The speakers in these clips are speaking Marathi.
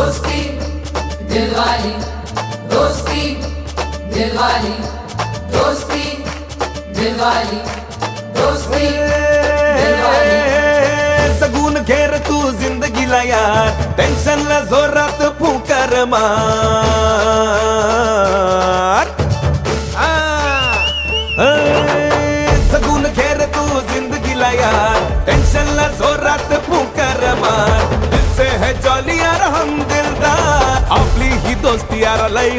दोस्ती दिलवाली, दोस्ती दिलवाली, दोस्ती दिलवाली, दोस्ती दिलवाली। सगून घेर तू जिंदगीला यार, टेन्शनला जोरात फुंकार मार। सगून घेर तू जिंदगीला यार, टेन्शनला जोरात फुंकार मार। दिल से है जॉली यार हम दिलदार, आपली ही दोस्ती यार लई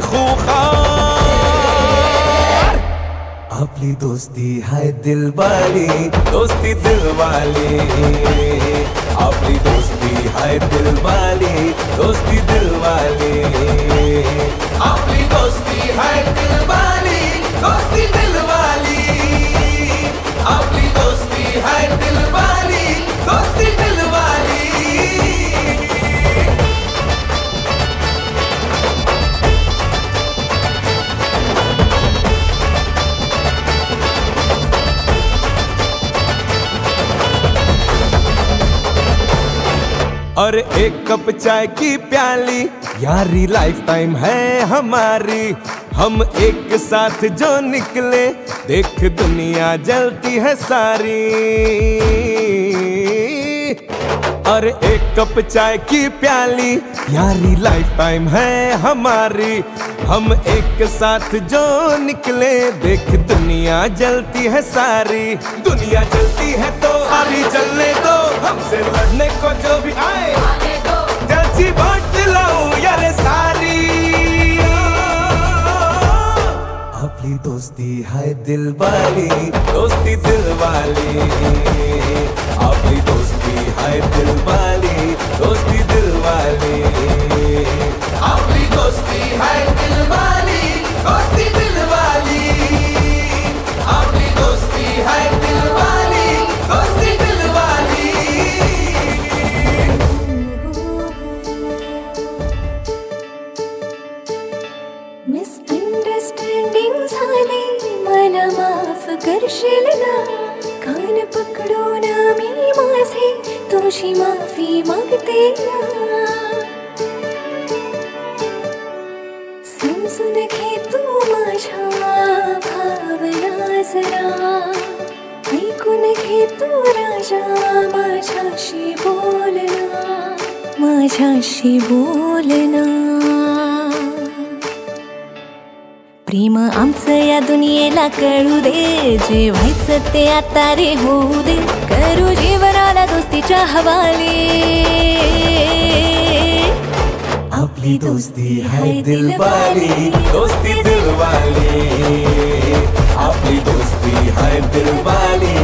खूखार। आपली दोस्ती है दिलवाली, दोस्ती दिलवाली। आपली दोस्ती है दिलवाली, दोस्ती दिलवाली। आपली दोस्ती है दिलवाली, दोस्ती दिलवाली। आपली दोस्ती है दिलवाली, दोस्ती दिलवाली। और एक कप चाय की प्याली, यारी लाइफ टाइम है हमारी। हम एक साथ जो निकले, देख दुनिया जलती है सारी। और एक कप चाय की प्याली, यारी लाइफ टाइम है हमारी। हम एक साथ जो निकले, देख दुनिया जलती है सारी। दुनिया जलती है तो सारी जलने दो, हमसे लड़ने को जो भी आए जलती बांट दिलाऊं यार सारी। अपनी दोस्ती है दिलवाली, दोस्ती दिलवाली। अपनी दोस्ती है दिलवाली, दोस्ती दिलवाली। अपनी दोस्ती है दिलवाली, दोस्ती दिलवाली। अपनी दोस्ती है दिलवाली, दोस्ती दिलवाली। मिसअंडरस्टँडिंग झाली, मला माफ करशील ना? कान पकडून मी माझे तुझी माफी मागते ना। समजून घे तू माझ्या भावना जरा, ऐकून घे तू राजा माझ्याशी बोलना, माझ्याशी बोलना। प्रेम आमचं या दुनियेला कळू दे, जे व्हायचं ते आता रे होऊ दे। करू जीवनाला दोस्तीच्या हवाले, अपनी दोस्ती है दिलवाली, दोस्ती दिलवाली। अपनी दोस्ती है दिलवाली,